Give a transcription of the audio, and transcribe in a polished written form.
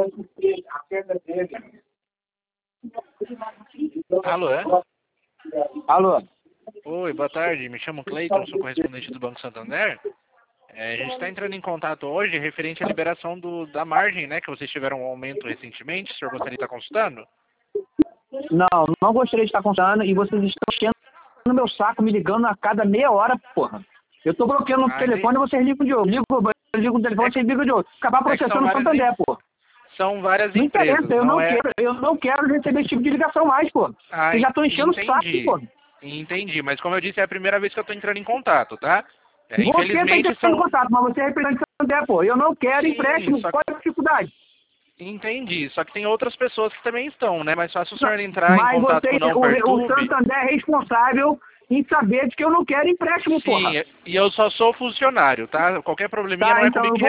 Alô, é? Alô? Oi, boa tarde. Me chamo Cleiton, sou correspondente do Banco Santander. A gente está entrando em contato hoje referente à liberação da margem, né? Que vocês tiveram um aumento recentemente. O senhor gostaria de estar consultando? Não gostaria de estar contando e vocês estão enchendo no meu saco, me ligando a cada meia hora, porra. Eu tô bloqueando o telefone e vocês ligam de outro. Eu ligo o telefone e vocês ligam de outro. Acabar processando o Santander, porra. São várias Não empresas, interessa, eu não quero receber esse tipo de ligação mais, pô. Vocês já estão enchendo o saco, pô. Entendi, mas como eu disse, é a primeira vez que eu estou entrando em contato, tá? Você está entrando em contato, mas você é representante do Santander, pô. Eu não quero empréstimo, qual é a dificuldade? Entendi, só que tem outras pessoas que também estão, né? Mais fácil o senhor entrar em contato com o Não Mas Perturbe. o Santander é responsável em saber de que eu não quero empréstimo, porra. Sim, e eu só sou funcionário, tá? Qualquer probleminha não é Então comigo que